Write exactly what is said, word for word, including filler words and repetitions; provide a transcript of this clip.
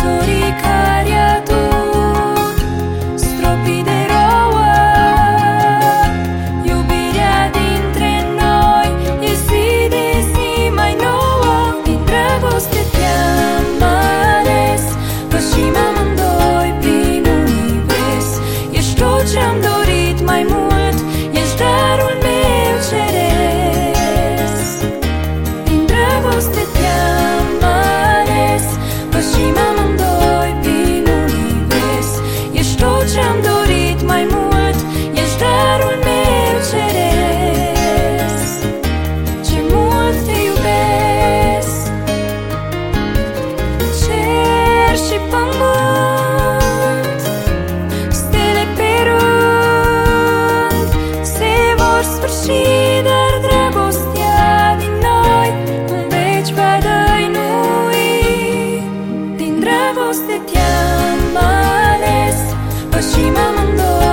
care tu stropii de rouă. Iubirea dintre noi e zi de zi mai nouă. Din dragoste te-am ales, pășim amândoi prin univers. Ești tot ce-am dorit mai mult, ești darul meu ceresc. Din dragoste te-am ales, pășim amândoi prin univers. Ești tot ce-am dorit mai mult, ești darul meu ceresc. Ce mult te iubesc, cer și pământ, stele pe rând se vor sfârși, dar dragostea din noi în veci va dăinui. Din dragoste te-am ales, pășim amândoi